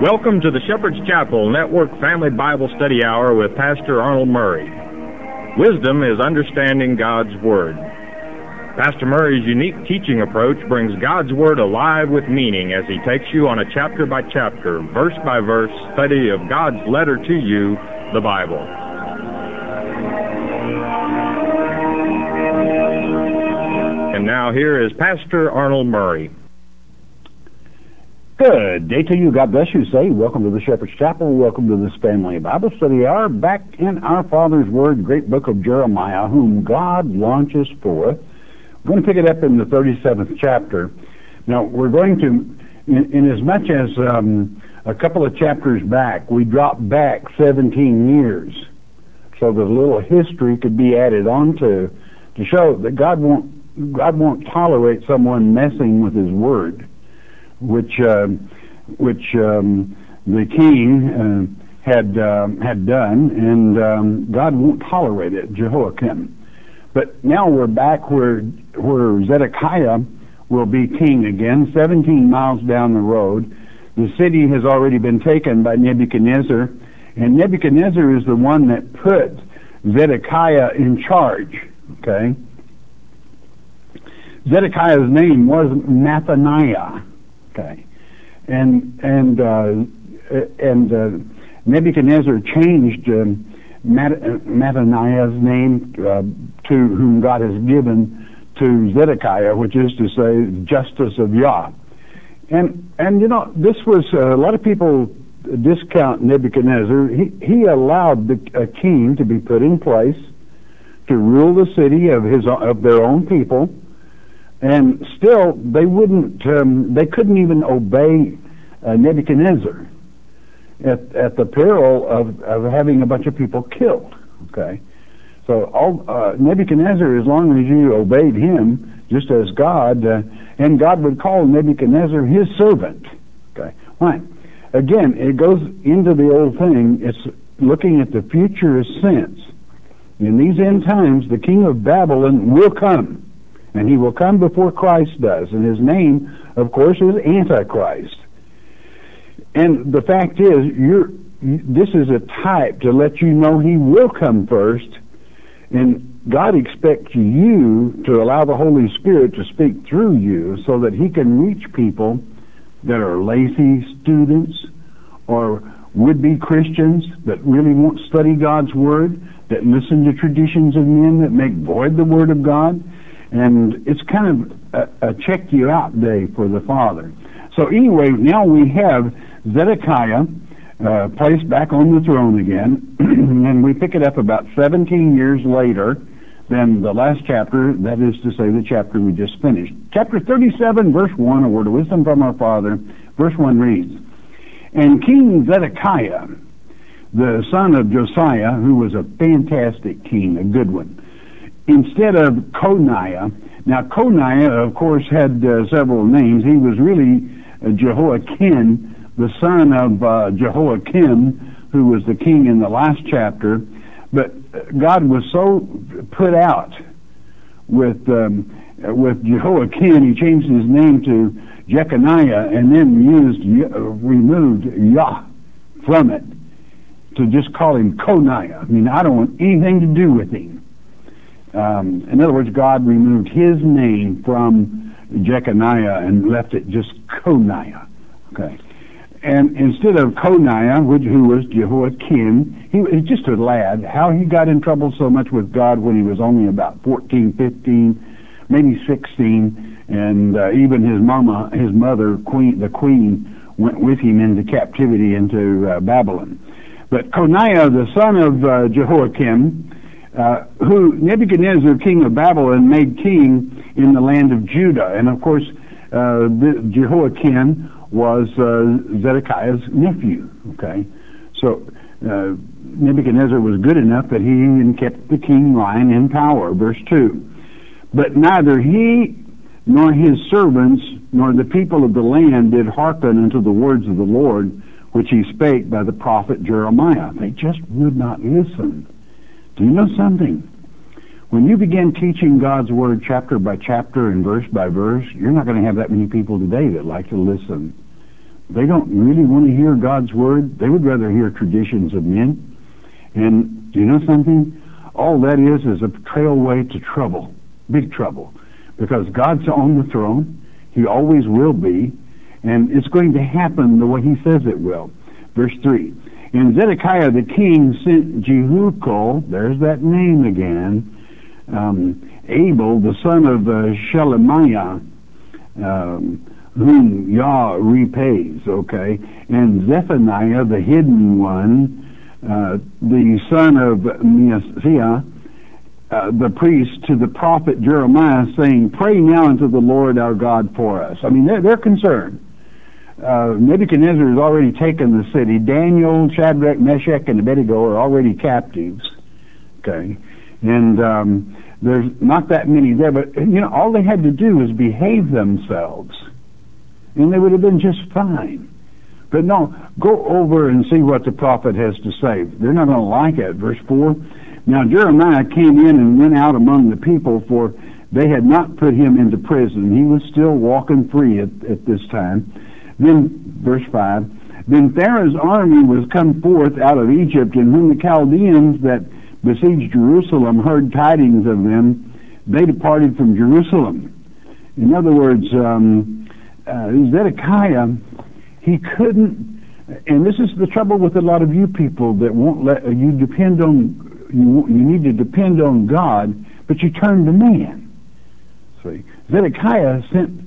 Welcome to the Shepherd's Chapel Network Family Bible Study Hour with Pastor Arnold Murray. Wisdom is understanding God's Word. Pastor Murray's unique teaching approach brings God's Word alive with meaning as he takes you on a chapter-by-chapter, verse-by-verse study of God's letter to you, the Bible. And now here is Pastor Arnold Murray. Good day to you. God bless you. Say, welcome to the Shepherd's Chapel. Welcome to this Family Bible Study Hour. Back in our Father's Word, great book of Jeremiah, whom God launches forth. We're going to pick it up in the 37th chapter. Now, we're going to, in as much as a couple of chapters back, we dropped back 17 years so that a little history could be added on to show that God won't tolerate someone messing with His Word, which the king had done, and God won't tolerate it, Jehoiakim. But now we're back where Zedekiah will be king again, 17 miles down the road. The city has already been taken by Nebuchadnezzar, and Nebuchadnezzar is the one that put Zedekiah in charge. Okay, Zedekiah's name was Mathaniah. Okay, and Nebuchadnezzar changed Mathaniah's name to whom God has given to Zedekiah, which is to say, justice of Yah. And you know, this was a lot of people discount Nebuchadnezzar. He allowed a king to be put in place to rule the city of their own people. And still, they couldn't even obey Nebuchadnezzar at the peril of having a bunch of people killed. Okay, so Nebuchadnezzar, as long as you obeyed him, just as God, and God would call Nebuchadnezzar his servant. Okay, right. Again, it goes into the old thing. It's looking at the future sense. In these end times, the king of Babylon will come. And he will come before Christ does. And his name, of course, is Antichrist. And the fact is, this is a type to let you know he will come first. And God expects you to allow the Holy Spirit to speak through you so that he can reach people that are lazy students or would-be Christians that really won't study God's Word, that listen to traditions of men, that make void the Word of God. And it's kind of a check you out day for the Father. So anyway, now we have Zedekiah placed back on the throne again, and we pick it up about 17 years later than the last chapter, that is to say the chapter we just finished. Chapter 37, verse 1, a word of wisdom from our Father. Verse 1 reads, "And King Zedekiah, the son of Josiah, who was a fantastic king, a good one, instead of Coniah." Now, Coniah, of course, had several names. He was really Jehoiakim, the son of Jehoiakim, who was the king in the last chapter. But God was so put out with Jehoiakim, he changed his name to Jeconiah, and then removed Yah from it to just call him Coniah. I mean, I don't want anything to do with him. In other words, God removed his name from Jeconiah and left it just Coniah. Okay, and instead of Coniah, who was Jehoiakim, he was just a lad. How he got in trouble so much with God when he was only about 14, 15, maybe 16, and even his mother, the queen, went with him into captivity into Babylon. But Coniah, the son of Jehoiakim, who Nebuchadnezzar, king of Babylon, made king in the land of Judah. And of course, Jehoiakim was Zedekiah's nephew. Okay, so Nebuchadnezzar was good enough that he even kept the king line in power. Verse 2, "But neither he nor his servants nor the people of the land did hearken unto the words of the Lord, which he spake by the prophet Jeremiah." They just would not listen. Do you know something? When you begin teaching God's Word chapter by chapter and verse by verse, you're not going to have that many people today that like to listen. They don't really want to hear God's word. They would rather hear traditions of men. And do you know something? All that is a trailway to trouble, big trouble, because God's on the throne. He always will be, and it's going to happen the way he says it will. Verse 3, and Zedekiah the king sent Jehukol, there's that name again, Abel, the son of Shelemiah, whom Yah repays, okay, and Zephaniah, the hidden one, the son of Maaseiah, the priest, to the prophet Jeremiah, saying, pray now unto the Lord our God for us. I mean, they're concerned. Nebuchadnezzar has already taken the city. Daniel, Shadrach, Meshach, and Abednego are already captives. Okay, and there's not that many there, but all they had to do was behave themselves, and they would have been just fine. But no, go over and see what the prophet has to say. They're not going to like it. Verse 4, now Jeremiah came in and went out among the people, for they had not put him into prison. He was still walking free at this time. Then, verse 5, then Pharaoh's army was come forth out of Egypt, and when the Chaldeans that besieged Jerusalem heard tidings of them, they departed from Jerusalem. In other words, Zedekiah, he couldn't, and this is the trouble with a lot of you people that won't let you depend on, you need to depend on God, but you turn to man. See, Zedekiah sent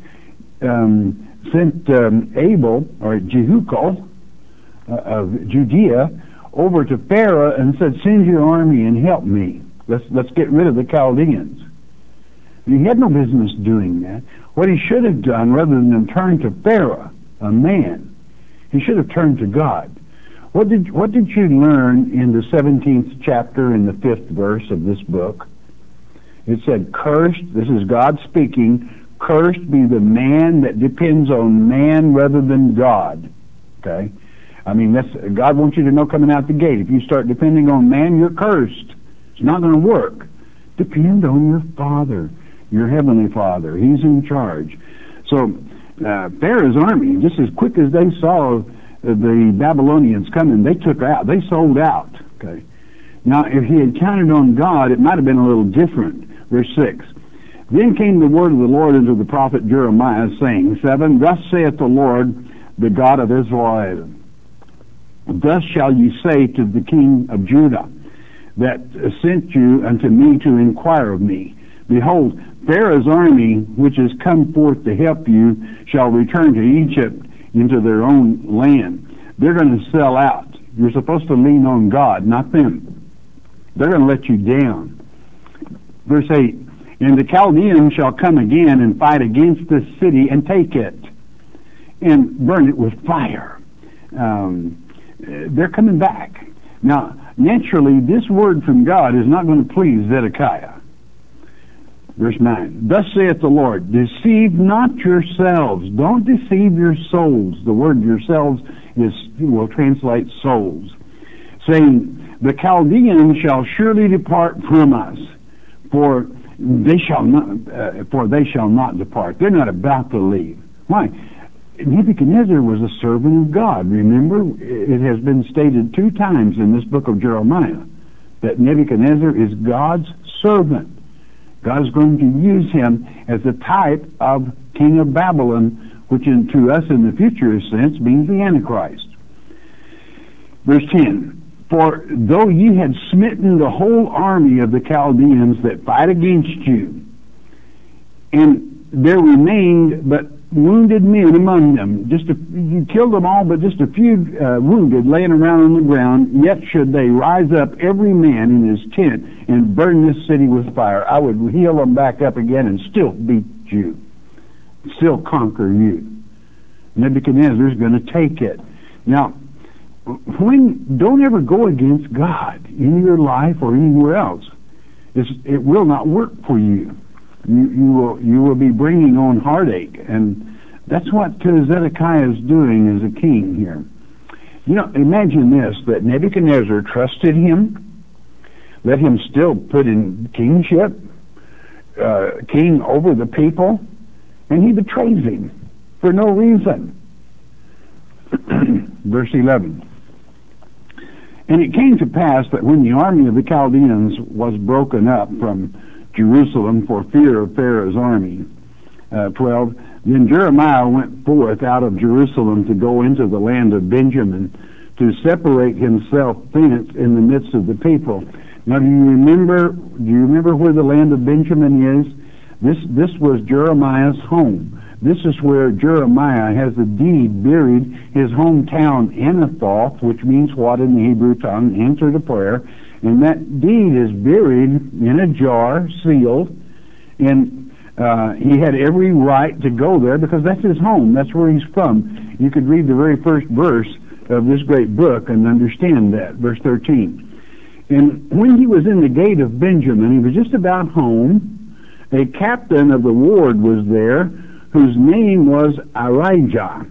Abel, or Jehukol, of Judea, over to Pharaoh and said, send your army and help me. Let's get rid of the Chaldeans. He had no business doing that. What he should have done, rather than turn to Pharaoh, a man, he should have turned to God. What did you learn in the 17th chapter in the 5th verse of this book? It said, cursed, this is God speaking, cursed be the man that depends on man rather than God. Okay? I mean, God wants you to know coming out the gate. If you start depending on man, you're cursed. It's not going to work. Depend on your Father, your Heavenly Father. He's in charge. So, Pharaoh's army, just as quick as they saw the Babylonians coming, they sold out. Okay. Now, if he had counted on God, it might have been a little different. Verse 6. Then came the word of the Lord unto the prophet Jeremiah, saying, 7, thus saith the Lord, the God of Israel, thus shall ye say to the king of Judah, that sent you unto me to inquire of me, behold, Pharaoh's army, which has come forth to help you, shall return to Egypt into their own land. They're going to sell out. You're supposed to lean on God, not them. They're going to let you down. Verse 8, and the Chaldeans shall come again and fight against this city and take it and burn it with fire. They're coming back. Now, naturally, this word from God is not going to please Zedekiah. Verse 9, thus saith the Lord, deceive not yourselves. Don't deceive your souls. The word yourselves will translate souls. Saying, the Chaldeans shall surely depart from us, for they shall not depart. They're not about to leave. Why? Nebuchadnezzar was a servant of God. Remember, it has been stated 2 times in this book of Jeremiah that Nebuchadnezzar is God's servant. God is going to use him as a type of king of Babylon, which to us in the futurist sense means the Antichrist. Verse 10, for though ye had smitten the whole army of the Chaldeans that fight against you, and there remained but wounded men among them, you killed them all, but just a few wounded laying around on the ground, yet should they rise up every man in his tent and burn this city with fire, I would heal them back up again and still beat you, still conquer you. Nebuchadnezzar is going to take it. Now, don't ever go against God in your life or anywhere else. It will not work for you. You will be bringing on heartache, and that's what Zedekiah is doing as a king here. Imagine this, that Nebuchadnezzar trusted him, let him still put in kingship, king over the people, and he betrays him for no reason. Verse 11. And it came to pass that when the army of the Chaldeans was broken up from Jerusalem for fear of Pharaoh's army, 12, then Jeremiah went forth out of Jerusalem to go into the land of Benjamin, to separate himself thence in the midst of the people. Now, do you remember where the land of Benjamin is? This was Jeremiah's home. This is where Jeremiah has a deed buried, his hometown Anathoth, which means what in the Hebrew tongue? Answer to prayer. And that deed is buried in a jar, sealed, and he had every right to go there because that's his home. That's where he's from. You could read the very first verse of this great book and understand that. Verse 13. And when he was in the gate of Benjamin, he was just about home. A captain of the ward was there, whose name was Arijah,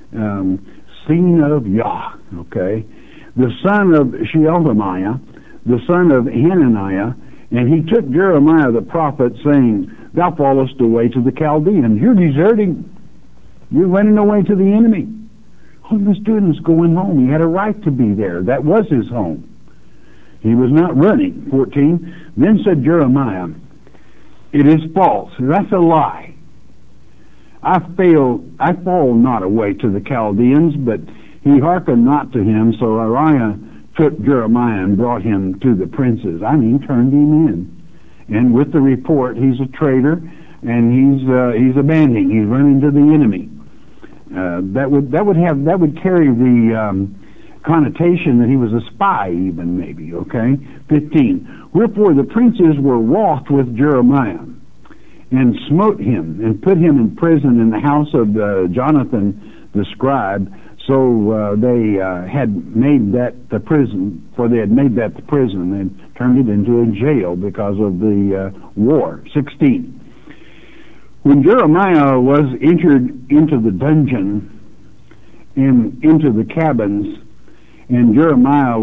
son of Yah, okay, the son of Sheeltiah, the son of Hananiah, and he took Jeremiah the prophet, saying, Thou fallest away to the Chaldeans. You're deserting. You're running away to the enemy. All he was doing was going home. He had a right to be there. That was his home. He was not running. 14. Then said Jeremiah, It is false. That's a lie. I fall not away to the Chaldeans, but he hearkened not to him. So Uriah took Jeremiah and brought him to the princes. Turned him in. And with the report, he's a traitor, and he's abandoning. He's running to the enemy. That would carry the connotation that he was a spy, even maybe. Okay. 15. Wherefore the princes were wroth with Jeremiah, and smote him, and put him in prison in the house of Jonathan the scribe. So they had made that the prison, for they had made that the prison, and turned it into a jail because of the war. 16. When Jeremiah was entered into the dungeon and into the cabins, and Jeremiah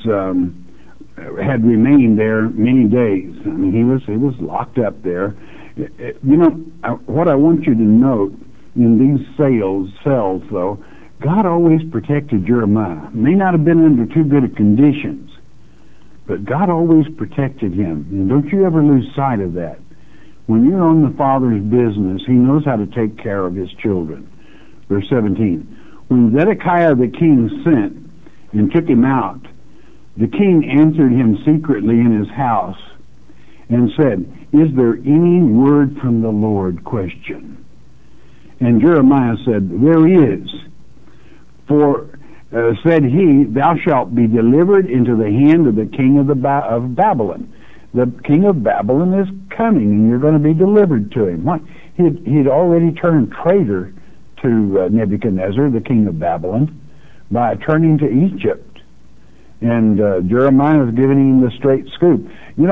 had remained there many days. He was locked up there. What I want you to note in these cells, though, God always protected Jeremiah. May not have been under too good of conditions, but God always protected him. And don't you ever lose sight of that. When you're on the Father's business, he knows how to take care of his children. Verse 17. When Zedekiah the king sent and took him out, the king answered him secretly in his house and said, Is there any word from the Lord? Question. And Jeremiah said, There is. For, said he, Thou shalt be delivered into the hand of the king of Babylon. The king of Babylon is coming, and you're going to be delivered to him. What? He'd already turned traitor to Nebuchadnezzar, the king of Babylon, by turning to Egypt. And Jeremiah is giving him the straight scoop.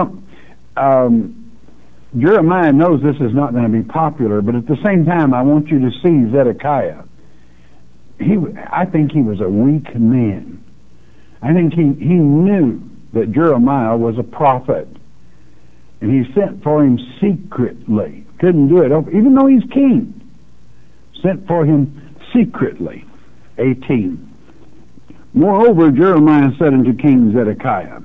Jeremiah knows this is not going to be popular, but at the same time, I want you to see Zedekiah. I think he was a weak man. I think he knew that Jeremiah was a prophet. And he sent for him secretly. Couldn't do it, even though he's king. Sent for him secretly. 18. Moreover, Jeremiah said unto King Zedekiah,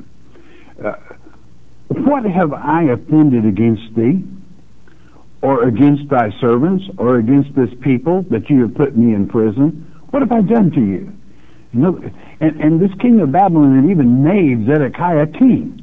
What have I offended against thee, or against thy servants, or against this people, that you have put me in prison? What have I done to you? And this king of Babylon had even made Zedekiah king.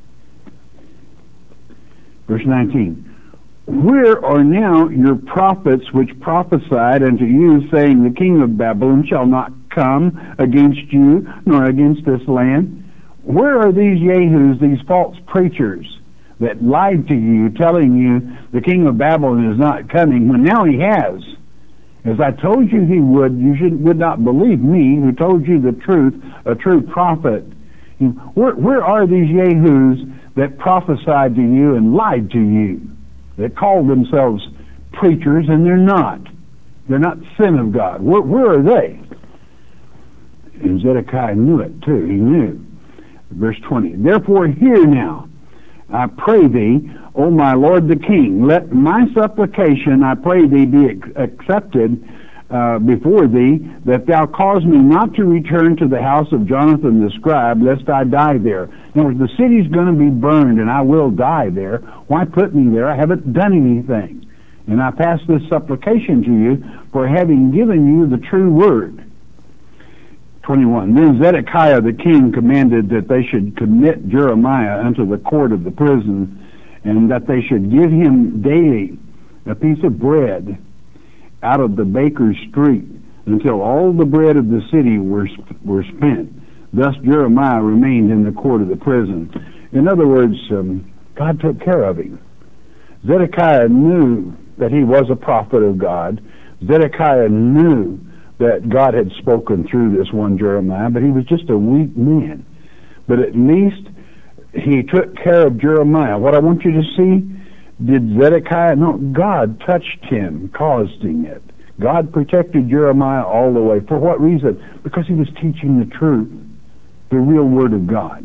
Verse 19. Where are now your prophets which prophesied unto you, saying, The king of Babylon shall not come against you, nor against this land? Where are these Yahus, these false preachers, that lied to you, telling you the king of Babylon is not coming, when now he has? As I told you he would, you would not believe me, who told you the truth, a true prophet. Where are these Yahus that prophesied to you and lied to you, that called themselves preachers, and they're not? They're not sin of God. Where are they? And Zedekiah knew it too. He knew. Verse 20. Therefore hear now, I pray thee, O my lord the king, let my supplication, I pray thee, be accepted before thee, that thou cause me not to return to the house of Jonathan the scribe, lest I die there. In other words, the city's going to be burned, and I will die there. Why put me there? I haven't done anything. And I pass this supplication to you for having given you the true word. 21. Then Zedekiah the king commanded that they should commit Jeremiah unto the court of the prison, and that they should give him daily a piece of bread out of the baker's street, until all the bread of the city were spent. Thus Jeremiah remained in the court of the prison. In other words, God took care of him. Zedekiah knew that he was a prophet of God. Zedekiah knew that God had spoken through this one Jeremiah, but he was just a weak man. But at least he took care of Jeremiah. What I want you to see, did Zedekiah? No, God touched him, caused him it. God protected Jeremiah all the way. For what reason? Because he was teaching the truth, the real word of God.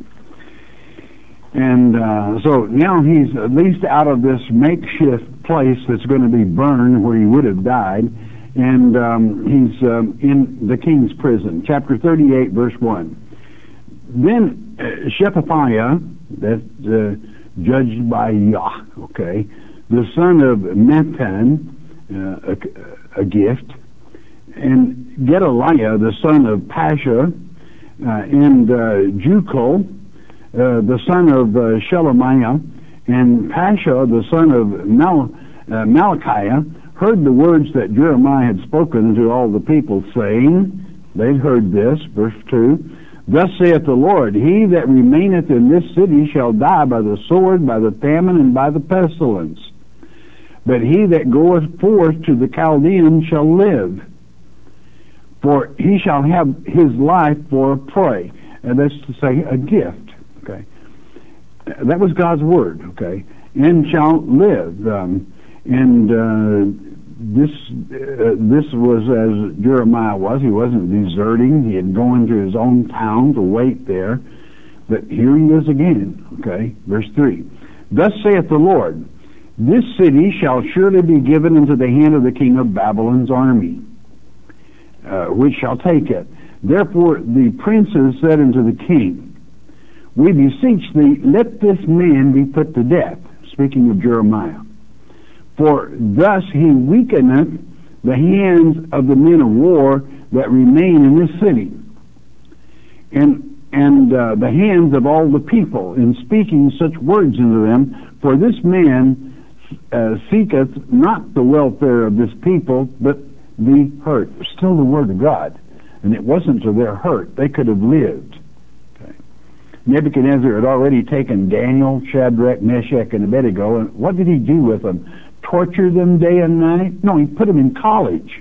And so now he's at least out of this makeshift place that's going to be burned where he would have died, and he's in the king's prison. Chapter 38, verse 1. Then Shephatiah, that's judged by Yah, okay, the son of Mattan, a gift, and Gedaliah, the son of Pasha, and Jucal, the son of Shelemiah, and Pasha, the son of Malachiah, heard the words that Jeremiah had spoken to all the people, saying, they'd heard this, verse 2, Thus saith the Lord, He that remaineth in this city shall die by the sword, by the famine, and by the pestilence. But he that goeth forth to the Chaldeans shall live, for he shall have his life for a prey. And that's to say, a gift. Okay, that was God's word. Okay, and shall live. This was as Jeremiah was. He wasn't deserting. He had gone to his own town to wait there. But here he is again. Okay, verse 3. Thus saith the Lord, This city shall surely be given into the hand of the king of Babylon's army, which shall take it. Therefore the princes said unto the king, We beseech thee, let this man be put to death. Speaking of Jeremiah. For thus he weakeneth the hands of the men of war that remain in this city, and the hands of all the people, in speaking such words unto them. For this man seeketh not the welfare of this people, but the hurt. Still the word of God. And it wasn't to their hurt. They could have lived. Okay. Nebuchadnezzar had already taken Daniel, Shadrach, Meshach, and Abednego, and what did he do with them? Torture them day and night? No, he put them in college,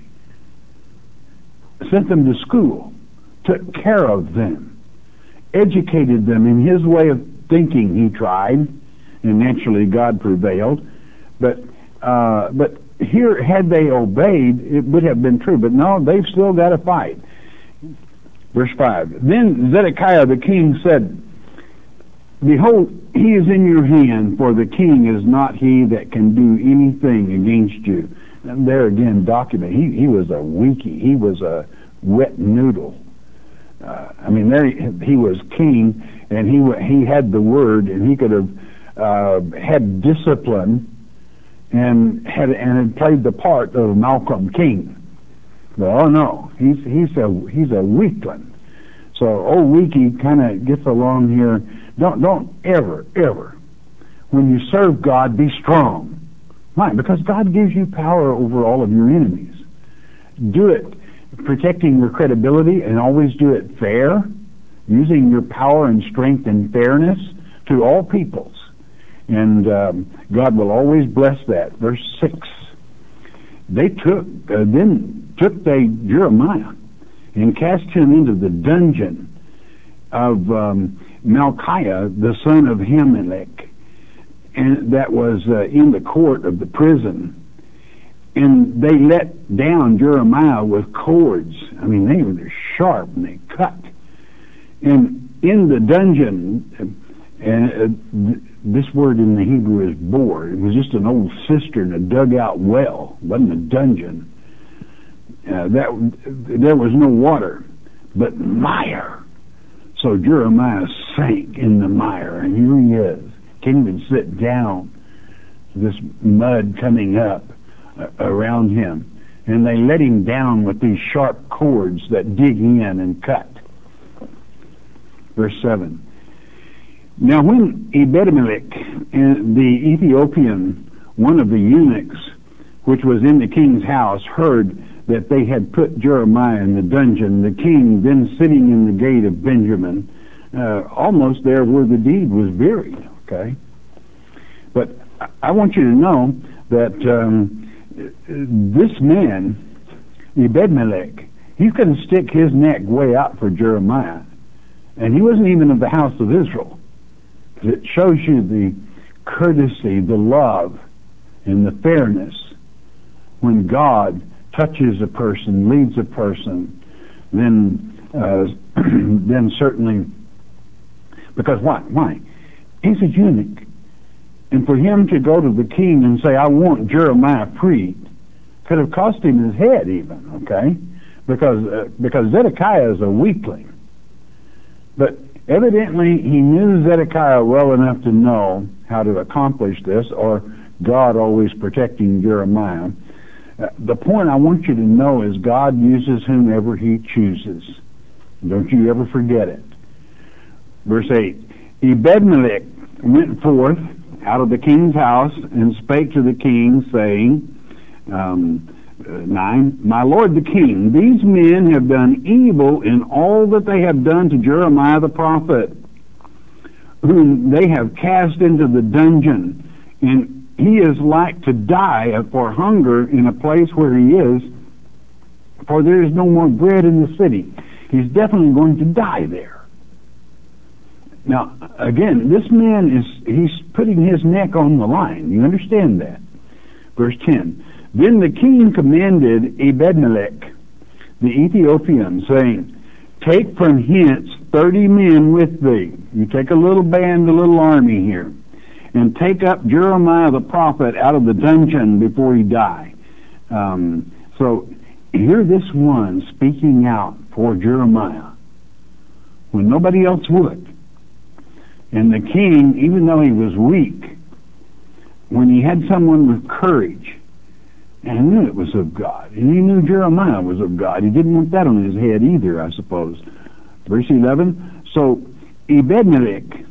sent them to school, took care of them, educated them in his way of thinking. He tried, and naturally God prevailed. But here, had they obeyed, it would have been true. But no, they've still got to fight. Verse 5. Then Zedekiah the king said, Behold, he is in your hand, for the king is not he that can do anything against you. And there again, document. He was a weakie. He was a wet noodle. There he was king, and he had the word, and he could have had discipline, and had played the part of Malcolm King. But oh no, he's a weakling. So old weakie kind of gets along here. Don't ever, when you serve God, be strong. Why? Because God gives you power over all of your enemies. Do it protecting your credibility, and always do it fair, using your power and strength and fairness to all peoples. And God will always bless that. Verse 6. They took Jeremiah and cast him into the dungeon of Malchiah, the son of Hamelech, and that was in the court of the prison. And they let down Jeremiah with cords. They were sharp, and they cut. And in the dungeon, this word in the Hebrew is bore. It was just an old cistern, a dug-out well. It wasn't a dungeon. there was no water, but mire. So Jeremiah sank in the mire, and here he is. Can't even sit down. This mud coming up around him. And they let him down with these sharp cords that dig in and cut. Verse 7. Now when Ebed-Melech, the Ethiopian, one of the eunuchs, which was in the king's house, heard that they had put Jeremiah in the dungeon, the king, then sitting in the gate of Benjamin, almost there where the deed was buried, okay? But I want you to know that this man, Ebed-Melech, he couldn't stick his neck way out for Jeremiah. And he wasn't even of the house of Israel. It shows you the courtesy, the love, and the fairness when God touches a person, leads a person, then certainly, because why? He's a eunuch. And for him to go to the king and say, I want Jeremiah freed, could have cost him his head even, okay? Because Zedekiah is a weakling. But evidently he knew Zedekiah well enough to know how to accomplish this, or God always protecting Jeremiah. The point I want you to know is God uses whomever he chooses. Don't you ever forget it. Verse 8, Ebed-Melech went forth out of the king's house and spake to the king, saying, 9, My lord the king, these men have done evil in all that they have done to Jeremiah the prophet, whom they have cast into the dungeon, and he is like to die for hunger in a place where he is, for there is no more bread in the city. He's definitely going to die there. Now, again, this man he's putting his neck on the line. You understand that? Verse 10, Then the king commanded Ebed-Melech, the Ethiopian, saying, Take from hence 30 men with thee. You take a little band, a little army here, and take up Jeremiah the prophet out of the dungeon before he die. So hear this one speaking out for Jeremiah when nobody else would. And the king, even though he was weak, when he had someone with courage, and he knew it was of God, and he knew Jeremiah was of God, he didn't want that on his head either, I suppose. Verse 11, So Ebed-Melech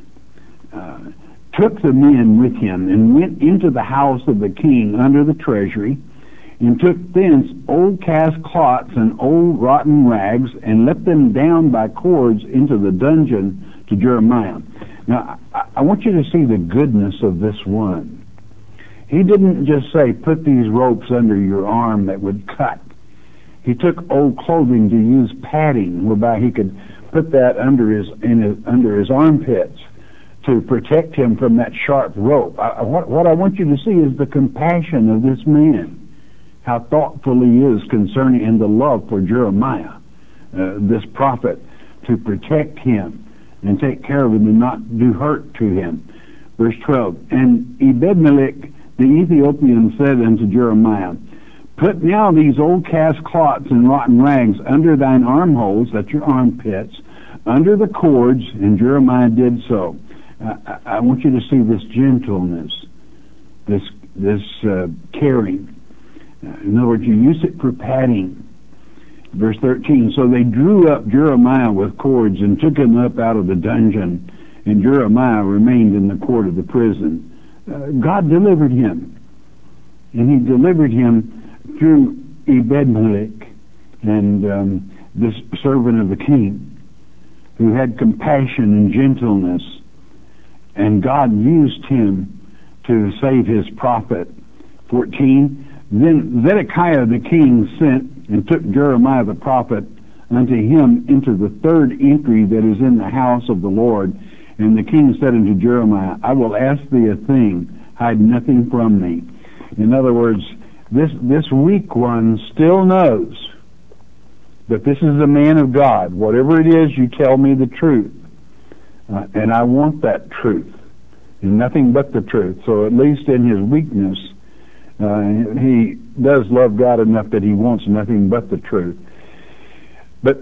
took the men with him and went into the house of the king under the treasury, and took thence old cast cloths and old rotten rags, and let them down by cords into the dungeon to Jeremiah. Now, I want you to see the goodness of this one. He didn't just say, put these ropes under your arm that would cut. He took old clothing to use padding, whereby he could put that under his armpits to protect him from that sharp rope. What I want you to see is the compassion of this man, how thoughtful he is concerning, and the love for Jeremiah, this prophet, to protect him and take care of him and not do hurt to him. Verse 12, And Ebed-Melech the Ethiopian said unto Jeremiah, Put now these old cast cloths and rotten rags under thine armholes, that's your armpits, under the cords, and Jeremiah did so. I want you to see this gentleness, this caring. In other words, you use it for padding. Verse 13, So they drew up Jeremiah with cords and took him up out of the dungeon, and Jeremiah remained in the court of the prison. God delivered him, and he delivered him through Ebed-Melech and this servant of the king, who had compassion and gentleness, and God used him to save his prophet. 14, Then Zedekiah the king sent and took Jeremiah the prophet unto him into the third entry that is in the house of the Lord. And the king said unto Jeremiah, I will ask thee a thing, hide nothing from me. In other words, this weak one still knows that this is a man of God. Whatever it is, you tell me the truth. And I want that truth, and nothing but the truth. So at least in his weakness, He does love God enough that he wants nothing but the truth. But,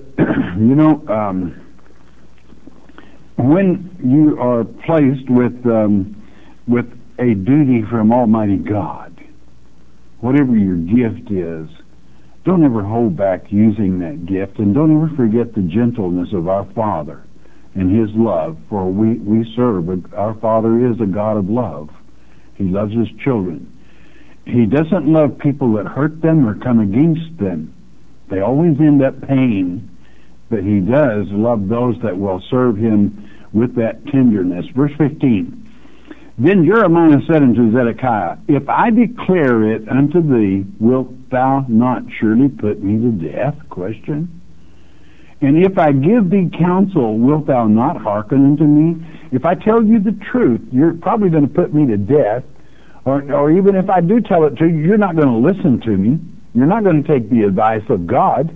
when you are placed with a duty from Almighty God, whatever your gift is, don't ever hold back using that gift, and don't ever forget the gentleness of our Father and His love, for we serve. Our Father is a God of love. He loves His children. He doesn't love people that hurt them or come against them. They always end up paying, but He does love those that will serve Him with that tenderness. Verse 15. Then Jeremiah said unto Zedekiah, If I declare it unto thee, wilt thou not surely put me to death? Question. And if I give thee counsel, wilt thou not hearken unto me? If I tell you the truth, you're probably going to put me to death. Or even if I do tell it to you, you're not going to listen to me. You're not going to take the advice of God.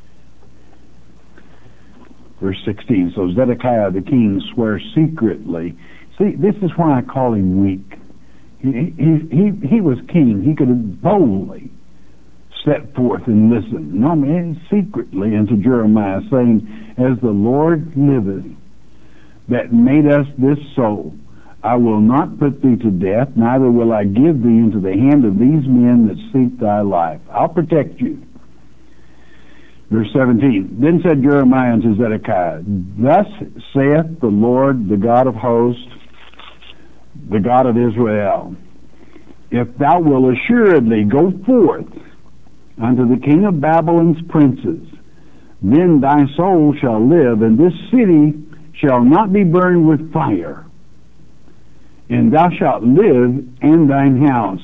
Verse 16, so Zedekiah the king swears secretly. See, this is why I call him weak. He was king. He could have boldly set forth and listened. No, man, secretly unto Jeremiah, saying, As the Lord liveth, that made us this soul, I will not put thee to death, neither will I give thee into the hand of these men that seek thy life. I'll protect you. Verse 17, Then said Jeremiah unto Zedekiah, Thus saith the Lord, the God of hosts, the God of Israel, If thou wilt assuredly go forth unto the king of Babylon's princes, then thy soul shall live, and this city shall not be burned with fire, and thou shalt live in thine house.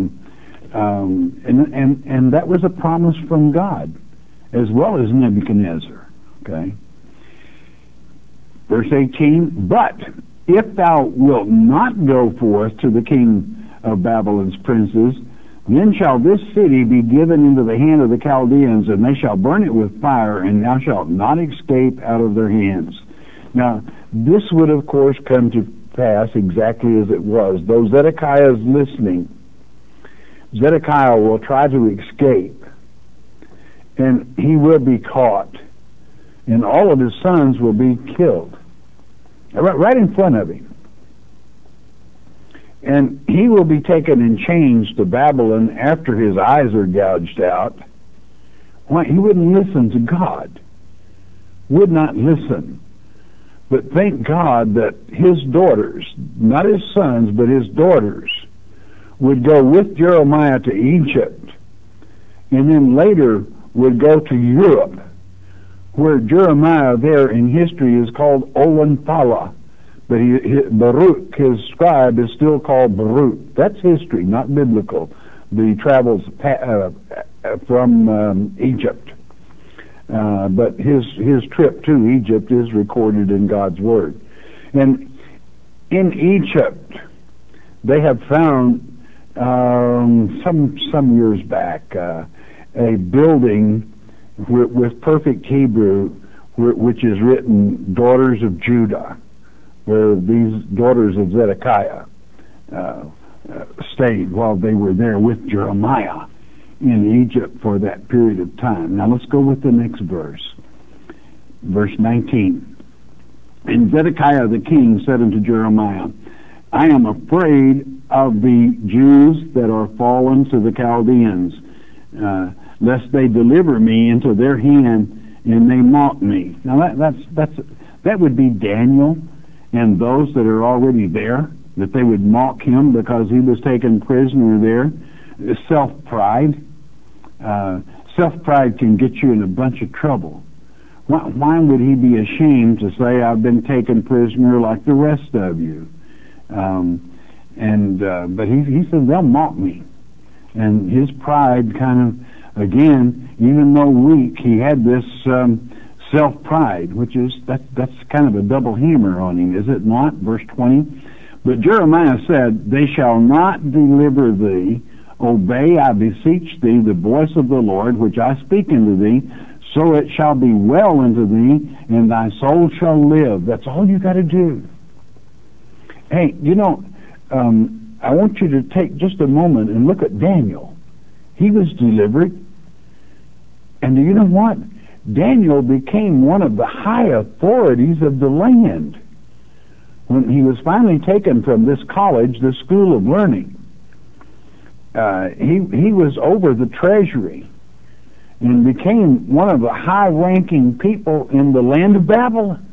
And that was a promise from God, as well as Nebuchadnezzar. Okay. Verse 18, But if thou wilt not go forth to the king of Babylon's princes, then shall this city be given into the hand of the Chaldeans, and they shall burn it with fire, and thou shalt not escape out of their hands. Now, this would, of course, come to pass exactly as it was. Though Zedekiah is listening, Zedekiah will try to escape, and he will be caught, and all of his sons will be killed right in front of him. And he will be taken in chains to Babylon after his eyes are gouged out. Why? He wouldn't listen to God. Would not listen. But thank God that his daughters, not his sons, but his daughters, would go with Jeremiah to Egypt, and then later would go to Europe, where Jeremiah there in history is called Olenphala. But Baruch, his scribe, is still called Baruch. That's history, not biblical. The travels from Egypt. But his trip to Egypt is recorded in God's Word. And in Egypt, they have found some years back a building with perfect Hebrew, which is written "Daughters of Judah," where these daughters of Zedekiah stayed while they were there with Jeremiah in Egypt for that period of time. Now let's go with the next verse. Verse 19. And Zedekiah the king said unto Jeremiah, I am afraid of the Jews that are fallen to the Chaldeans, lest they deliver me into their hand and they mock me. Now that would be Daniel and those that are already there, that they would mock him because he was taken prisoner there. Self-pride. Self-pride can get you in a bunch of trouble. Why would he be ashamed to say, I've been taken prisoner like the rest of you? But he said, they'll mock me. And his pride kind of, again, even though weak, he had this self-pride, which is, that's kind of a double hammer on him, is it not? Verse 20. But Jeremiah said, they shall not deliver thee. Obey, I beseech thee, the voice of the Lord, which I speak unto thee, so it shall be well unto thee, and thy soul shall live. That's all you got to do. Hey, I want you to take just a moment and look at Daniel. He was delivered. And do you know what? Daniel became one of the high authorities of the land. When he was finally taken from this college, this school of learning, he was over the treasury and became one of the high-ranking people in the land of Babylon.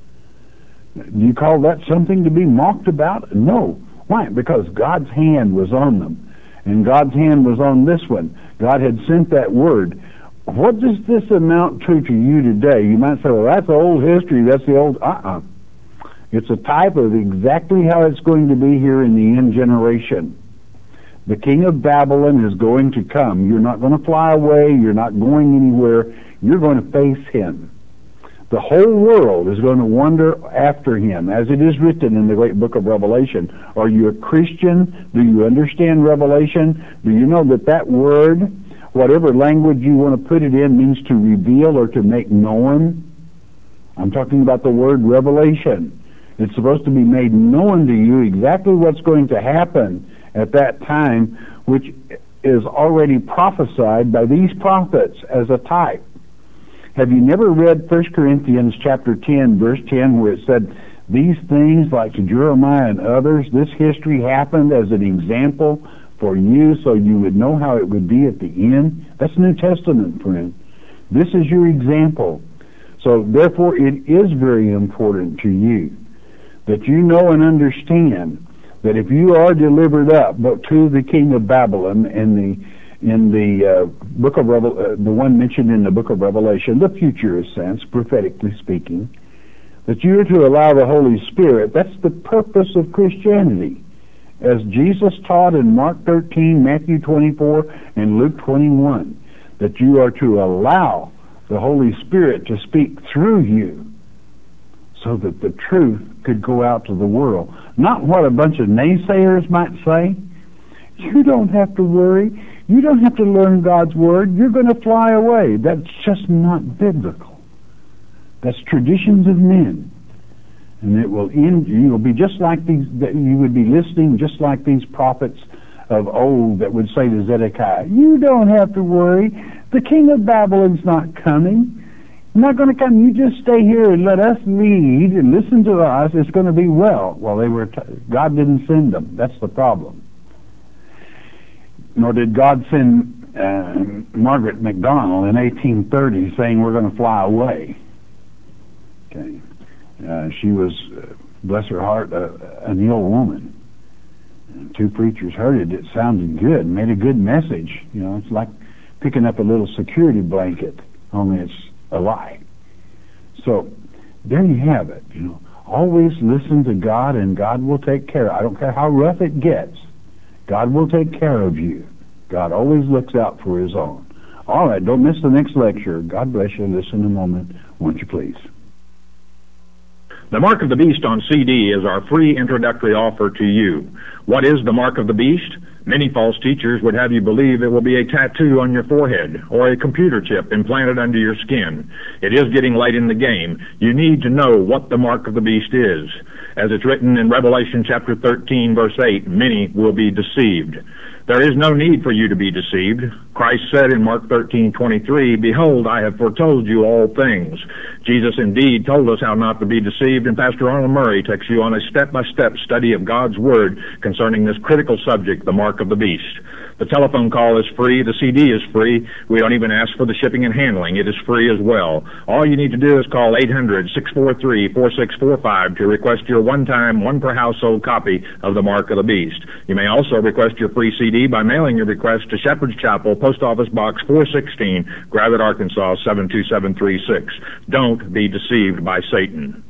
Do you call that something to be mocked about? No. Why? Because God's hand was on them. And God's hand was on this one. God had sent that word. What does this amount to you today? You might say, well, that's old history. That's the old... It's a type of exactly how it's going to be here in the end generation. The king of Babylon is going to come. You're not going to fly away. You're not going anywhere. You're going to face him. The whole world is going to wonder after him, as it is written in the great book of Revelation. Are you a Christian? Do you understand Revelation? Do you know that that word, whatever language you want to put it in, means to reveal or to make known? I'm talking about the word revelation. It's supposed to be made known to you exactly what's going to happen at that time, which is already prophesied by these prophets as a type. Have you never read 1 Corinthians chapter 10, verse 10, where it said, these things, like to Jeremiah and others, this history happened as an example for you so you would know how it would be at the end? That's New Testament, friend. This is your example. So, therefore, it is very important to you that you know and understand that if you are delivered up to the king of Babylon in the book of the one mentioned in the book of Revelation, the futurist sense, prophetically speaking, that you are to allow the Holy Spirit. That's the purpose of Christianity, as Jesus taught in Mark 13, Matthew 24, and Luke 21, that you are to allow the Holy Spirit to speak through you, so that the truth could go out to the world. Not what a bunch of naysayers might say. You don't have to worry. You don't have to learn God's Word. You're going to fly away. That's just not biblical. That's traditions of men. And it will end. You will be just like these, you would be listening just like these prophets of old that would say to Zedekiah, you don't have to worry. The king of Babylon's not coming. Not going to come. You just stay here and let us lead and listen to us. It's going to be well. Well, God didn't send them. That's the problem. Nor did God send Margaret MacDonald in 1830 saying we're going to fly away. Okay, she was, bless her heart, an ill woman. And two preachers heard it. It sounded good. Made a good message. You know, it's like picking up a little security blanket. Only it's a lie. So there you have it. You know, always listen to God, and God will take care. I don't care how rough it gets. God will take care of you. God always looks out for his own. All right, don't miss the next lecture. God bless you. Listen a moment, won't you please? The Mark of the Beast on CD is our free introductory offer to you. What is the Mark of the Beast? Many false teachers would have you believe it will be a tattoo on your forehead or a computer chip implanted under your skin. It is getting late in the game. You need to know what the Mark of the Beast is. As it's written in Revelation chapter 13, verse 8, many will be deceived. There is no need for you to be deceived. Christ said in Mark 13:23, behold, I have foretold you all things. Jesus indeed told us how not to be deceived, and Pastor Arnold Murray takes you on a step-by-step study of God's Word concerning this critical subject, the Mark of the Beast. The telephone call is free. The CD is free. We don't even ask for the shipping and handling. It is free as well. All you need to do is call 800-643-4645 to request your one-time, one-per-household copy of the Mark of the Beast. You may also request your free CD by mailing your request to Shepherd's Chapel, Post Office Box 416, Gravette, Arkansas 72736. Don't be deceived by Satan.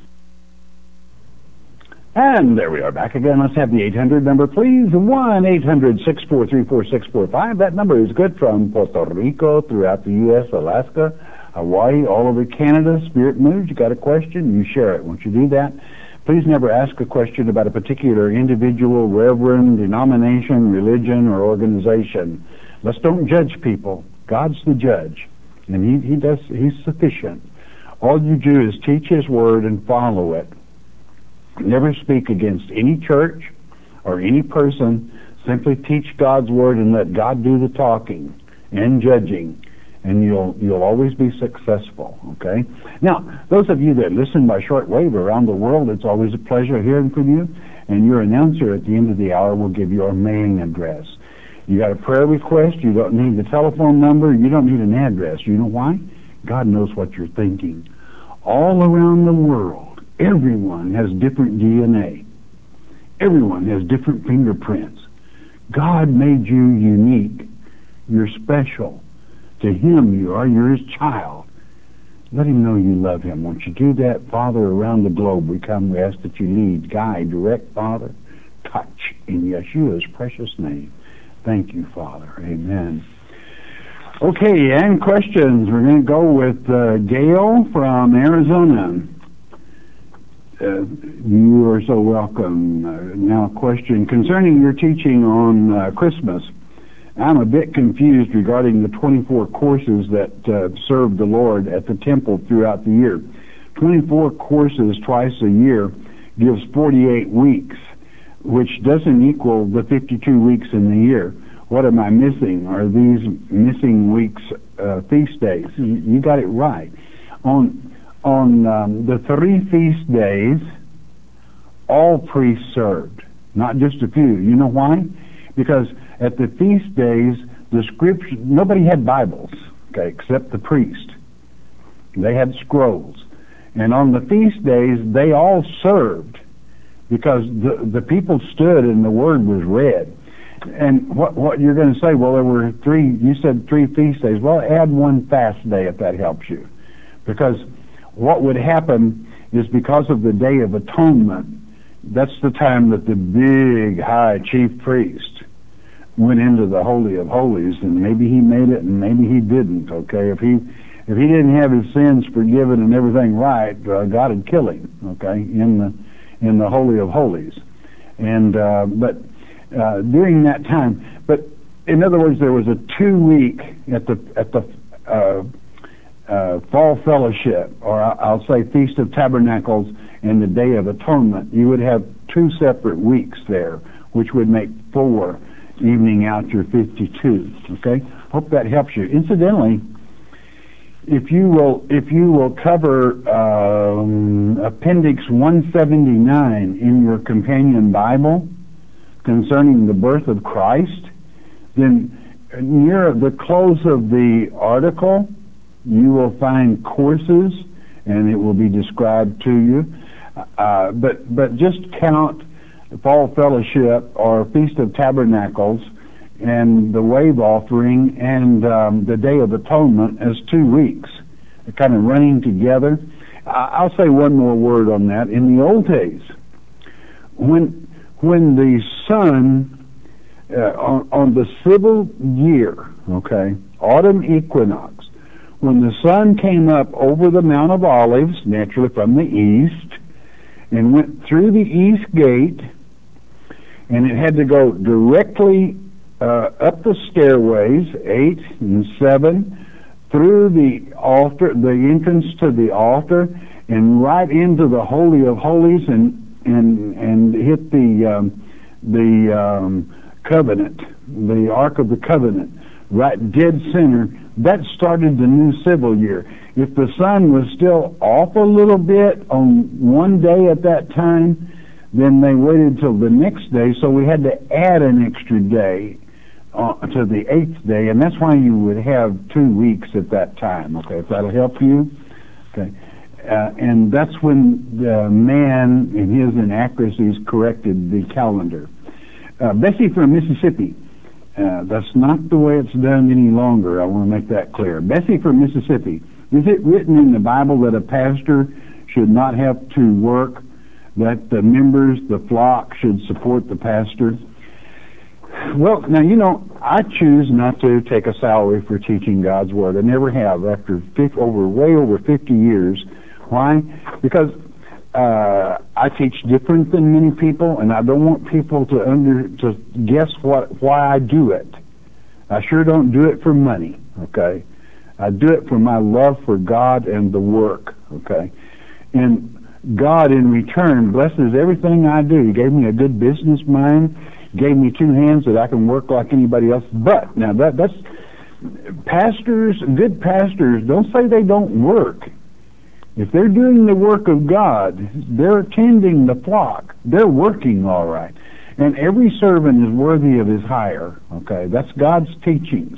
And there we are back again. Let's have the 800 number, please. 1-800-643-4645. That number is good from Puerto Rico, throughout the U.S., Alaska, Hawaii, all over Canada. Spirit moves. You got a question, you share it. Won't you do that? Please never ask a question about a particular individual, reverend, denomination, religion, or organization. Let's don't judge people. God's the judge, and He's sufficient. All you do is teach His Word and follow it. Never speak against any church or any person, simply teach God's Word and let God do the talking and judging, and you'll always be successful, okay? Now, those of you that listen by shortwave around the world, it's always a pleasure hearing from you, and your announcer at the end of the hour will give you our mailing address. You got a prayer request, you don't need the telephone number, you don't need an address. You know why? God knows what you're thinking. All around the world, everyone has different DNA. Everyone has different fingerprints. God made you unique. You're special. To Him you are. You're His child. Let Him know you love Him. Won't you do that, Father? Around the globe we come, we ask that you lead, guide, direct, Father. Touch in Yeshua's precious name. Thank you, Father. Amen. Okay, and questions. We're going to go with Gail from Arizona. You are so welcome. Now, a question concerning your teaching on Christmas. I'm a bit confused regarding the 24 courses that serve the Lord at the temple throughout the year. 24 courses twice a year gives 48 weeks, which doesn't equal the 52 weeks in the year. What am I missing? Are these missing weeks feast days? You got it right. On the 3 feast days, all priests served, not just a few. You know why? Because at the feast days, the scripture, nobody had Bibles, okay, except the priest. They had scrolls. And on the feast days, they all served because the people stood and the word was read. And what you're going to say, well, there were 3, you said 3 feast days. Well, add 1 fast day if that helps you. Because what would happen is because of the Day of Atonement, that's the time that the big high chief priest went into the Holy of Holies, and maybe he made it and maybe he didn't, okay? If he didn't have his sins forgiven and everything right, God would kill him, okay, in the Holy of Holies. And during that time, but in other words, there was a 2-week at the Fall Fellowship, or I'll say Feast of Tabernacles and the Day of Atonement. You would have 2 separate weeks there, which would make 4, evening out your 52. Okay, hope that helps you. Incidentally, if you will cover Appendix 179 in your companion Bible concerning the birth of Christ, then near the close of the article, you will find courses, and it will be described to you. But just count Fall Fellowship or Feast of Tabernacles and the Wave Offering and the Day of Atonement as 2 weeks. They're kind of running together. I'll say one more word on that. In the old days, when the sun, on the civil year, okay, autumn equinox, when the sun came up over the Mount of Olives, naturally from the east, and went through the east gate, and it had to go directly up the stairways, 8 and 7, through the altar, the entrance to the altar, and right into the Holy of Holies, and hit the covenant, the Ark of the Covenant, right dead center. That started the new civil year. If the sun was still off a little bit on one day at that time, then they waited till the next day, so we had to add an extra day to the 8th day, and that's why you would have 2 weeks at that time, okay, if that'll help you. Okay. And that's when the man, in his inaccuracies, corrected the calendar. Bessie from Mississippi. That's not the way it's done any longer. I want to make that clear. Bessie from Mississippi. Is it written in the Bible that a pastor should not have to work, that the members, the flock, should support the pastor? Well, now, you know, I choose not to take a salary for teaching God's Word. I never have after way over 50 years. Why? Because I teach different than many people, and I don't want people to guess why I do it. I sure don't do it for money, okay? I do it for my love for God and the work, okay? And God in return blesses everything I do. He gave me a good business mind, gave me two hands that I can work like anybody else. But now that's pastors, good pastors, don't say they don't work. If they're doing the work of God, they're tending the flock. They're working all right. And every servant is worthy of his hire. Okay, that's God's teachings.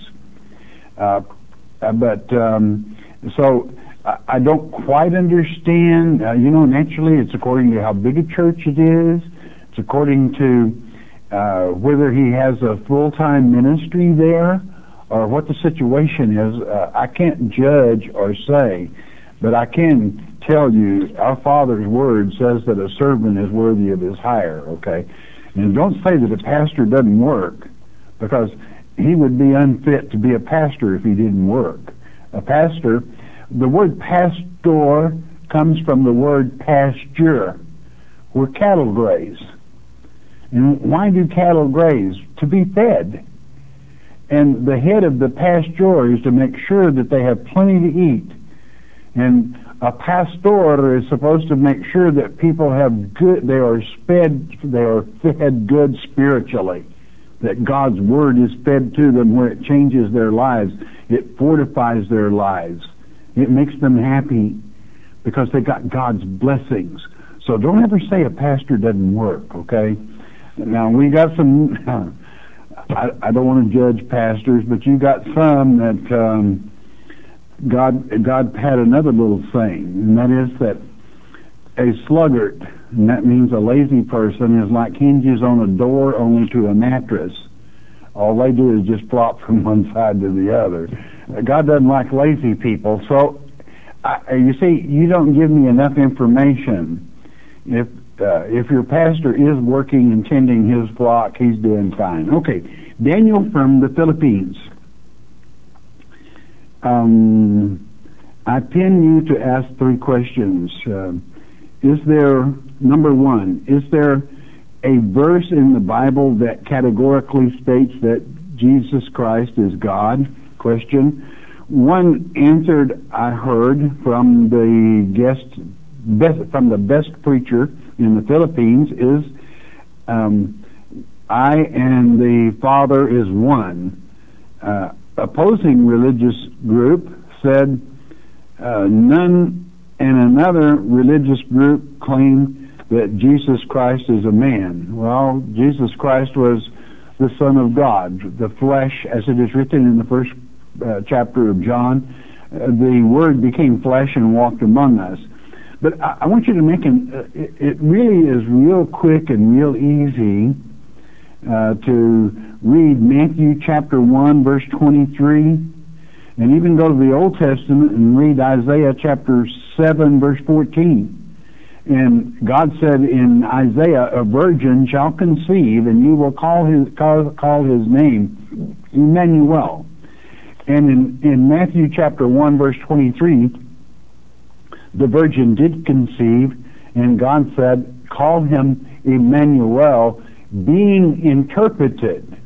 So I don't quite understand. Naturally, it's according to how big a church it is. It's according to whether he has a full-time ministry there or what the situation is. I can't judge or say, but I can tell you our Father's Word says that a servant is worthy of his hire, okay? And don't say that a pastor doesn't work, because he would be unfit to be a pastor if he didn't work. A pastor, the word pastor comes from the word pasture, where cattle graze. And why do cattle graze? To be fed. And the head of the pasture is to make sure that they have plenty to eat. And a pastor is supposed to make sure that people have good, they are fed good spiritually, that God's Word is fed to them where it changes their lives. It fortifies their lives. It makes them happy because they got God's blessings. So don't ever say a pastor doesn't work, okay? Now, we got some, I don't want to judge pastors, but you got some that God had another little thing, and that is that a sluggard, and that means a lazy person, is like hinges on a door only to a mattress. All they do is just flop from one side to the other. God doesn't like lazy people. So, you see, you don't give me enough information. If your pastor is working and tending his flock, he's doing fine. Okay, Daniel from the Philippines. I pin you to ask three questions. Is there, number one, is there a verse in the Bible that categorically states that Jesus Christ is God? Question. One answered I heard from the best preacher in the Philippines is, I and the Father is one. Opposing religious group said none, and another religious group claimed that Jesus Christ is a man. Well, Jesus Christ was the Son of God, the flesh, as it is written in the first chapter of John. The Word became flesh and walked among us. But I want you to make it really is real quick and real easy to read Matthew chapter 1, verse 23, and even go to the Old Testament and read Isaiah chapter 7, verse 14. And God said in Isaiah, a virgin shall conceive, and you will call his name Emmanuel. And in Matthew chapter 1, verse 23, the virgin did conceive, and God said, call him Emmanuel, being interpreted,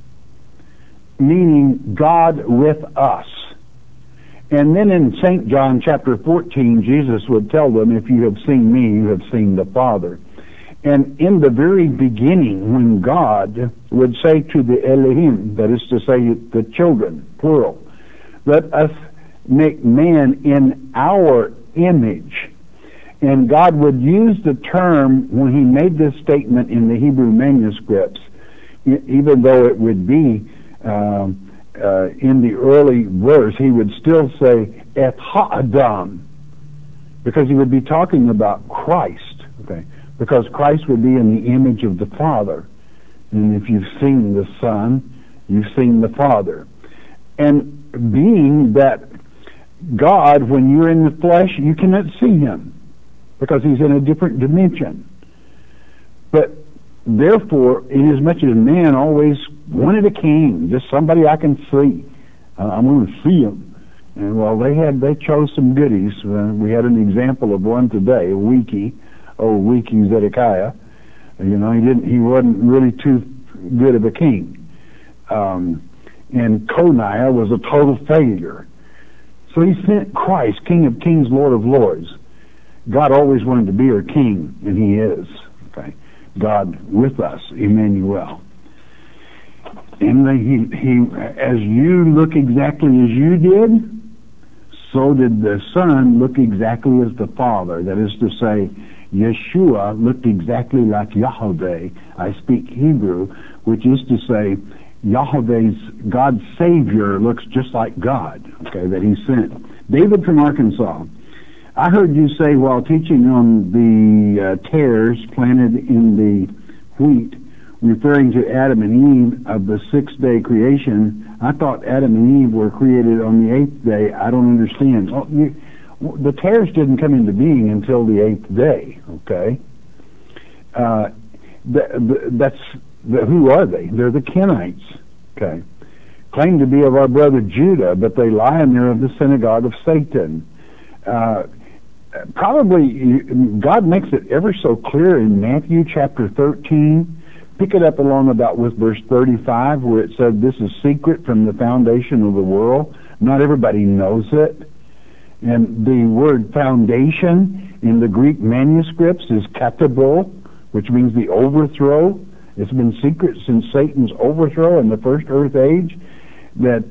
meaning God with us. And then in St. John chapter 14, Jesus would tell them, if you have seen me, you have seen the Father. And in the very beginning, when God would say to the Elohim, that is to say the children, plural, let us make man in our image. And God would use the term, when he made this statement in the Hebrew manuscripts, even though it would be in the early verse, he would still say, Et ha'adam, because he would be talking about Christ, okay? Because Christ would be in the image of the Father. And if you've seen the Son, you've seen the Father. And being that God, when you're in the flesh, you cannot see him, because he's in a different dimension. But therefore, inasmuch as man always wanted a king, just somebody I can see, I'm going to see him. And well, they chose some goodies. We had an example of one today, old Weeki Zedekiah. You know, he wasn't really too good of a king. And Coniah was a total failure. So he sent Christ, King of Kings, Lord of Lords. God always wanted to be our king, and he is. Okay, God with us, Emmanuel. And as you look exactly as you did, so did the Son look exactly as the Father. That is to say, Yeshua looked exactly like Yahweh. I speak Hebrew, which is to say, Yahweh's, God's Savior, looks just like God, okay, that he sent. David from Arkansas. I heard you say while teaching on the tares planted in the wheat, referring to Adam and Eve of the sixth-day creation, I thought Adam and Eve were created on the eighth day. I don't understand. The tares didn't come into being until the eighth day, okay? Who are they? They're the Kenites, okay? Claim to be of our brother Judah, but they lie and they're of the synagogue of Satan. Probably, God makes it ever so clear in Matthew chapter 13. Pick it up along about with verse 35, where it said, this is secret from the foundation of the world. Not everybody knows it. And the word foundation in the Greek manuscripts is katabo, which means the overthrow. It's been secret since Satan's overthrow in the first earth age that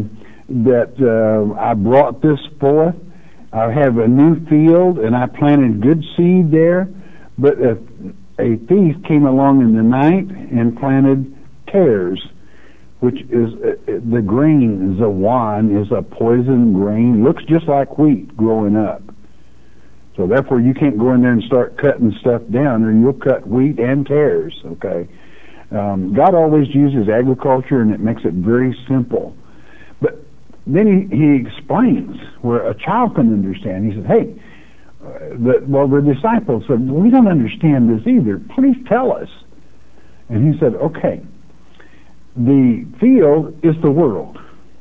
I brought this forth. I have a new field, and I planted good seed there, but a thief came along in the night and planted tares, which is the grain, zawan, is a poison grain, looks just like wheat growing up. So therefore you can't go in there and start cutting stuff down, or you'll cut wheat and tares, okay? God always uses agriculture, and it makes it very simple. But then he explains where a child can understand. He said, hey, the disciples said, we don't understand this either. Please tell us. And he said, okay, the field is the world.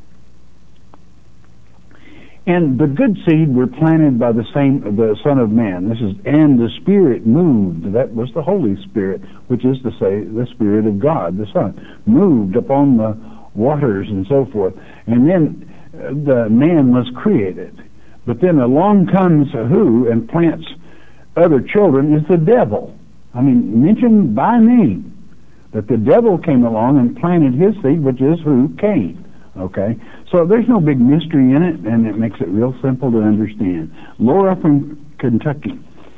And the good seed were planted by the Son of Man. And the Spirit moved. That was the Holy Spirit, which is to say the Spirit of God, the Son, moved upon the waters and so forth. And then the man was created. But then along comes who and plants other children is the devil. I mean, mentioned by name. That the devil came along and planted his seed, which is who? Cain. Okay? So there's no big mystery in it, and it makes it real simple to understand. Laura from Kentucky.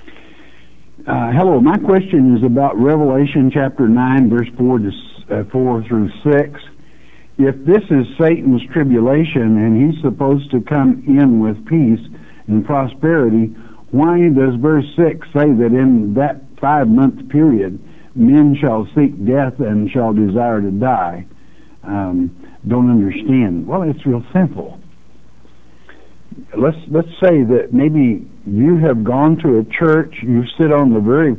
Hello, my question is about Revelation chapter 9, verse 4 through 6. If this is Satan's tribulation and he's supposed to come in with peace and prosperity, why does verse 6 say that in that 5-month period men shall seek death and shall desire to die? Don't understand. Well, it's real simple. Let's say that maybe you have gone to a church, you sit on the very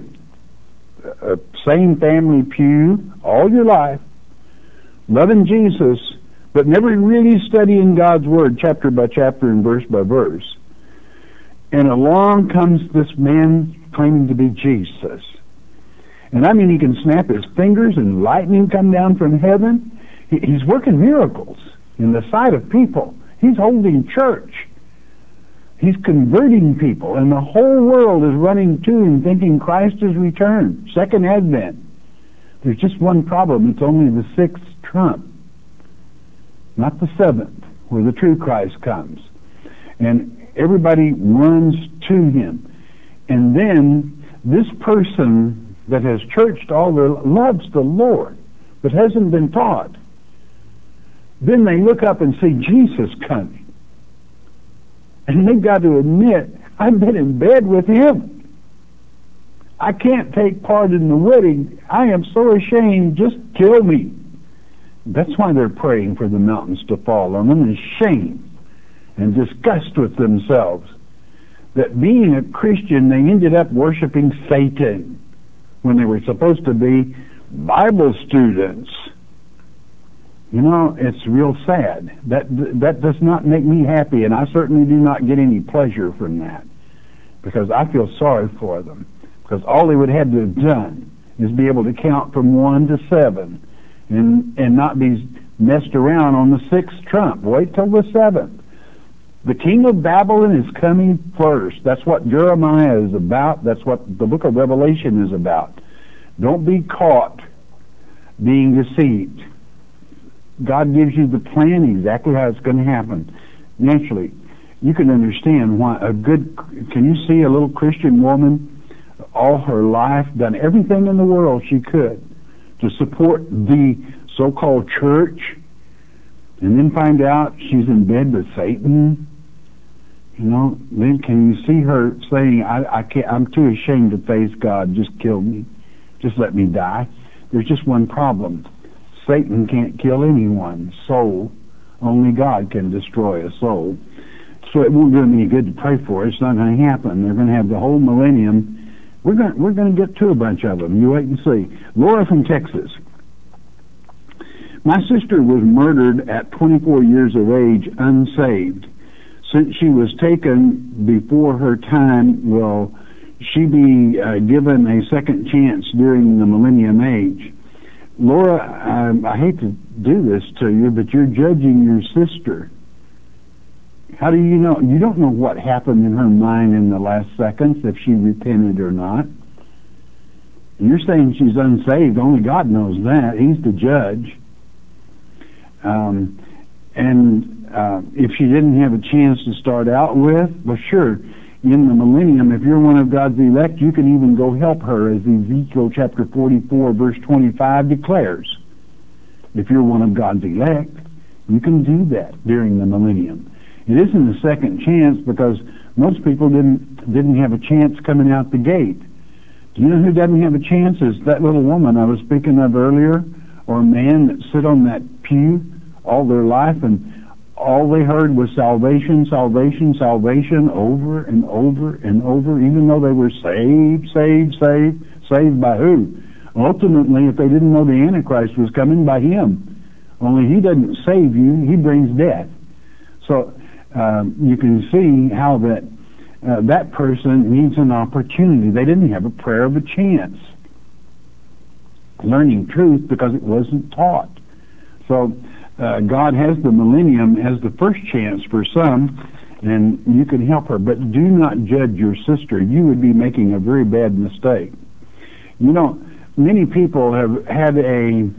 same family pew all your life, loving Jesus, but never really studying God's Word chapter by chapter and verse by verse. And along comes this man claiming to be Jesus. And I mean, he can snap his fingers and lightning come down from heaven. He's working miracles in the sight of people. He's holding church. He's converting people, and the whole world is running to him thinking Christ has returned. Second Advent. There's just one problem. It's only the 6th trump, not the 7th, where the true Christ comes. And everybody runs to him. And then this person that has churched all their loves the Lord, but hasn't been taught. Then they look up and see Jesus coming. And they've got to admit, I've been in bed with him. I can't take part in the wedding. I am so ashamed. Just kill me. That's why they're praying for the mountains to fall on them, in shame and disgust with themselves. That being a Christian, they ended up worshiping Satan when they were supposed to be Bible students. You know, it's real sad. That does not make me happy, and I certainly do not get any pleasure from that, because I feel sorry for them. Because all they would have to have done is be able to count from 1 to 7 and not be messed around on the 6th trump. Wait till the 7th. The king of Babylon is coming first. That's what Jeremiah is about. That's what the book of Revelation is about. Don't be caught being deceived. God gives you the plan exactly how it's going to happen. Naturally, you can understand why can you see a little Christian woman all her life done everything in the world she could to support the so-called church, and then find out she's in bed with Satan? Then can you see her saying, I can't, I'm too ashamed to face God, just kill me, just let me die? There's just one problem. Satan can't kill anyone's soul. Only God can destroy a soul. So it won't do them any good to pray for it. It's not going to happen. They're going to have the whole millennium. We're going to get to a bunch of them. You wait and see. Laura from Texas. My sister was murdered at 24 years of age, unsaved. Since she was taken before her time, will she be given a second chance during the millennium age? Laura, I hate to do this to you, but you're judging your sister. How do you know? You don't know what happened in her mind in the last seconds, if she repented or not. You're saying she's unsaved. Only God knows that. He's the judge. If she didn't have a chance to start out with, well, sure, in the millennium, if you're one of God's elect, you can even go help her, as Ezekiel chapter 44, verse 25 declares. If you're one of God's elect, you can do that during the millennium. It isn't a second chance because most people didn't have a chance coming out the gate. Do you know who doesn't have a chance? Is that little woman I was speaking of earlier, or a man that sit on that pew all their life and all they heard was salvation, salvation, salvation over and over and over, even though they were saved. Saved by who? Ultimately, if they didn't know the Antichrist was coming, by him. Only he doesn't save you, he brings death. So you can see how that person needs an opportunity. They didn't have a prayer of a chance learning truth because it wasn't taught. So God has the millennium as the first chance for some, and you can help her. But do not judge your sister. You would be making a very bad mistake. Many people have had a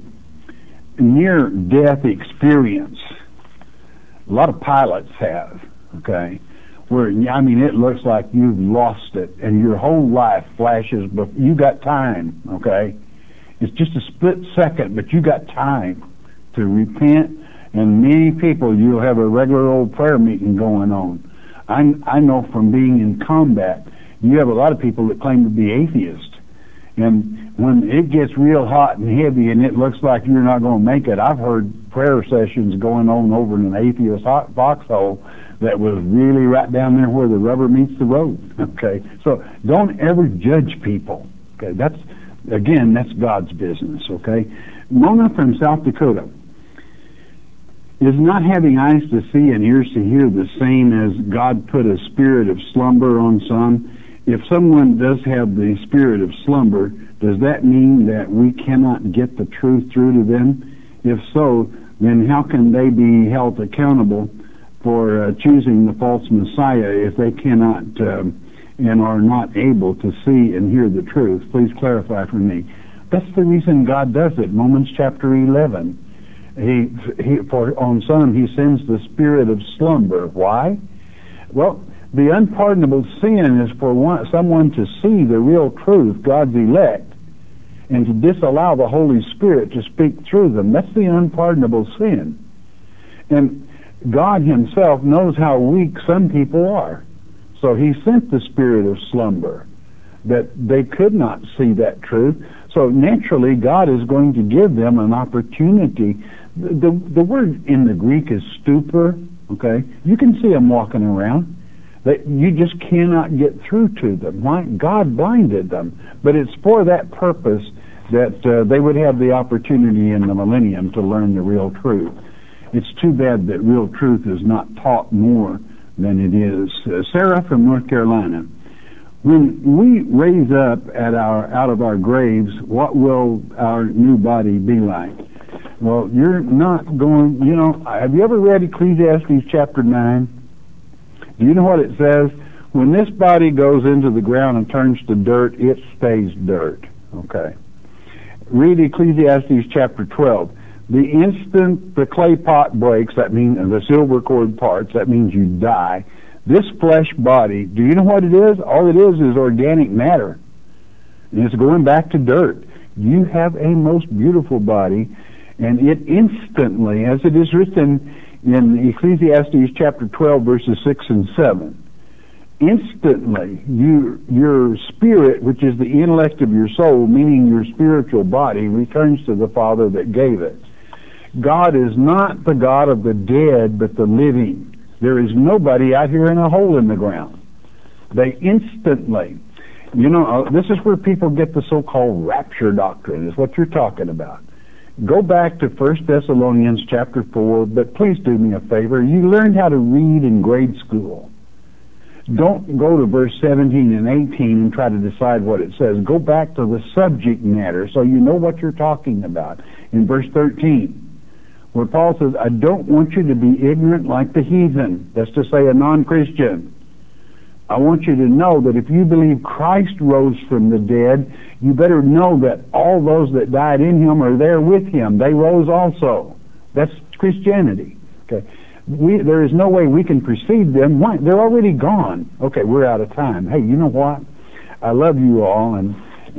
near-death experience. A lot of pilots have, okay? Where, it looks like you've lost it, and your whole life flashes, but you got time, okay? It's just a split second, but you got time to repent, and many people, you'll have a regular old prayer meeting going on. I know from being in combat, you have a lot of people that claim to be atheists, and when it gets real hot and heavy and it looks like you're not going to make it, I've heard prayer sessions going on over in an atheist foxhole that was really right down there where the rubber meets the road, okay? So don't ever judge people, okay? That's God's business, okay? Mona from South Dakota. Is not having eyes to see and ears to hear the same as God put a spirit of slumber on some? If someone does have the spirit of slumber, does that mean that we cannot get the truth through to them? If so, then how can they be held accountable for choosing the false Messiah if they cannot and are not able to see and hear the truth? Please clarify for me. That's the reason God does it. Romans chapter 11. On some he sends the spirit of slumber. Why? Well, the unpardonable sin is for someone to see the real truth, God's elect, and to disallow the Holy Spirit to speak through them. That's the unpardonable sin. And God himself knows how weak some people are. So he sent the spirit of slumber, that they could not see that truth. So naturally, God is going to give them an opportunity. The word in the Greek is stupor, okay? You can see them walking around. You just cannot get through to them. Why? God blinded them. But it's for that purpose that they would have the opportunity in the millennium to learn the real truth. It's too bad that real truth is not taught more than it is. Sarah from North Carolina. When we raise up out of our graves, what will our new body be like? Well, you're not going, have you ever read Ecclesiastes chapter 9? Do you know what it says? When this body goes into the ground and turns to dirt, it stays dirt. Okay. Read Ecclesiastes chapter 12. The instant the clay pot breaks, that means the silver cord parts, that means you die. This flesh body, do you know what it is? All it is organic matter. And it's going back to dirt. You have a most beautiful body, and it instantly, as it is written in Ecclesiastes chapter 12, verses 6 and 7, instantly your spirit, which is the intellect of your soul, meaning your spiritual body, returns to the Father that gave it. God is not the God of the dead, but the living. There is nobody out here in a hole in the ground. They instantly, this is where people get the so-called rapture doctrine, is what you're talking about. Go back to 1 Thessalonians chapter 4, but please do me a favor. You learned how to read in grade school. Don't go to verse 17 and 18 and try to decide what it says. Go back to the subject matter so you know what you're talking about. In verse 13, where Paul says, I don't want you to be ignorant like the heathen. That's to say a non-Christian. I want you to know that if you believe Christ rose from the dead, you better know that all those that died in him are there with him. They rose also. That's Christianity. Okay. There is no way we can precede them. Why? They're already gone. Okay, we're out of time. Hey, you know what? I love you all, and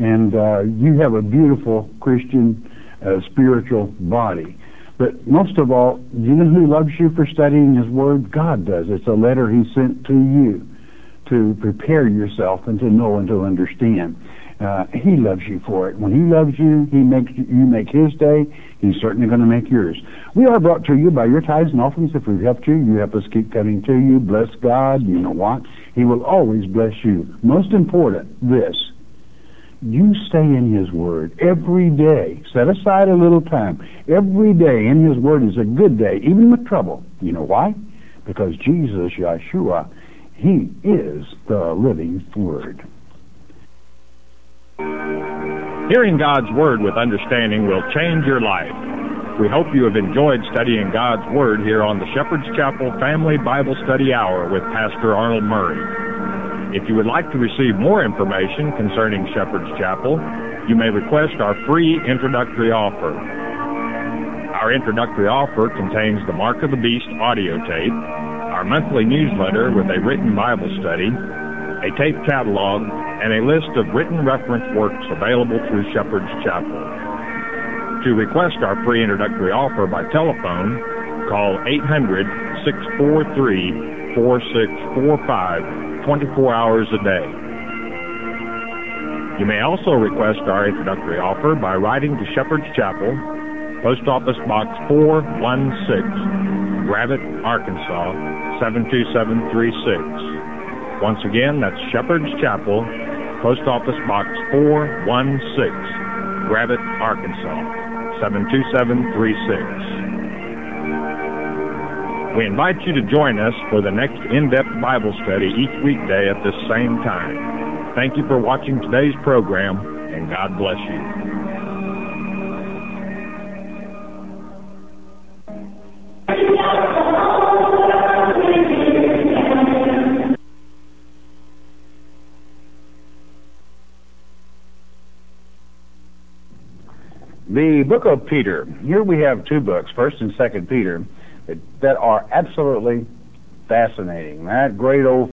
you have a beautiful Christian spiritual body. But most of all, you know who loves you for studying his word? God does. It's a letter he sent to you to prepare yourself and to know and to understand. He loves you for it. When he loves you, you make his day. He's certainly going to make yours. We are brought to you by your tithes and offerings. If we've helped you, you help us keep coming to you. Bless God. You know what? He will always bless you. Most important, this. You stay in his word every day. Set aside a little time. Every day in his word is a good day, even with trouble. You know why? Because Jesus, Yeshua, he is the living word. Hearing God's Word with understanding will change your life. We hope you have enjoyed studying God's Word here on the Shepherd's Chapel Family Bible Study Hour with Pastor Arnold Murray. If you would like to receive more information concerning Shepherd's Chapel, you may request our free introductory offer. Our introductory offer contains the Mark of the Beast audio tape, our monthly newsletter with a written Bible study, a tape catalog, and a list of written reference works available through Shepherd's Chapel. To request our free introductory offer by telephone, call 800-643-4645, 24 hours a day. You may also request our introductory offer by writing to Shepherd's Chapel, Post Office Box 416, Gravette, Arkansas, 72736. Once again, that's Shepherd's Chapel, Post Office Box 416, Gravette, Arkansas, 72736. We invite you to join us for the next in-depth Bible study each weekday at this same time. Thank you for watching today's program, and God bless you. The book of Peter. Here we have two books, 1st and 2nd Peter, that are absolutely fascinating. That great old